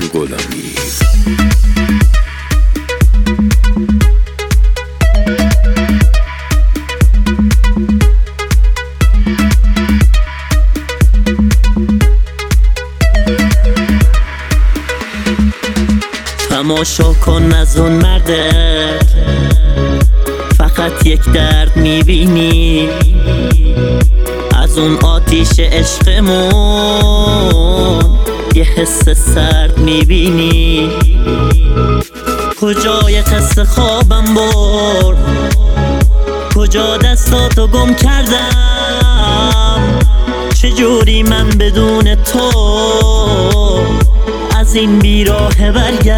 غلامی. تماشا کن از اون مردت، فقط یک درد میبینی از اون آتیش عشقمون، یه حس سرد میبینی. کجای قصه خوابم برد، کجا دستاتو گم کردم، چجوری من بدون تو از این بیراه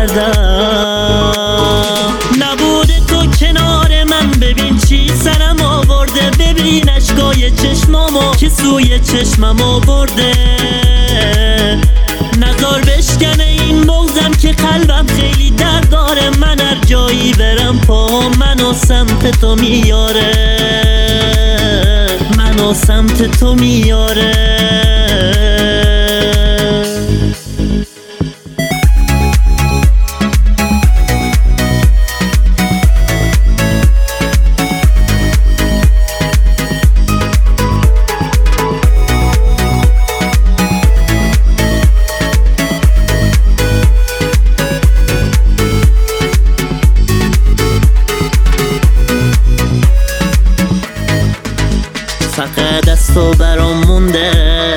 برگردم. نبوده تو کنار من، ببین چی سرم آورده، ببین اشکای چشمامو که سوی چشمم آورده. نزار بشکنه این بغضم که قلبم خیلی درد داره، من هر جایی برم پا منو سمت تو میاره، منو سمت تو میاره. فقط از تو برام مونده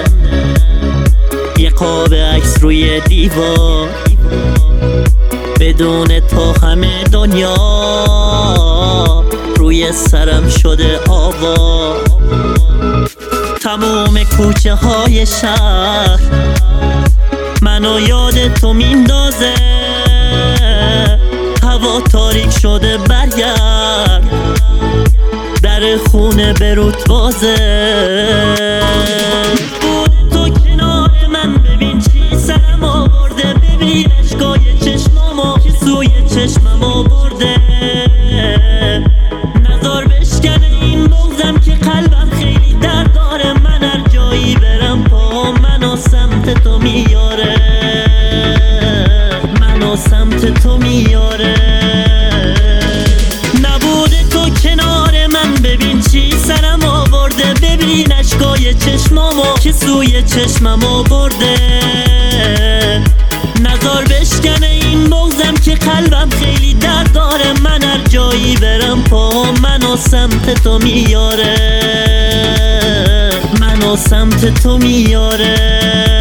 یه قاب عکس روی دیوار، بدون تو همه دنیا روی سرم شده آوا. تموم کوچه های شهر منو یاد تو میندازه، هوا تاریک شده برگرد، در خونه بروت بازه. بود تو کنار من، ببین چی سرم آورده، ببین اشکای چشمامو که سوی چشمم آورده. نزار بشکنه این بغضم که قلبم خیلی درد داره، من هر جایی برم پا منو سمت تو میاره، منو سمت تو میاره. نبوده تو کنار من، ببین چی سرم آورده، ببین اشکای چشمامو که سوی چشمم آورده. نزار بشکنه این بغضم که قلبم خیلی درد داره، من هر جایی برم پا منو سمت تو میاره، منو سمت تو میاره.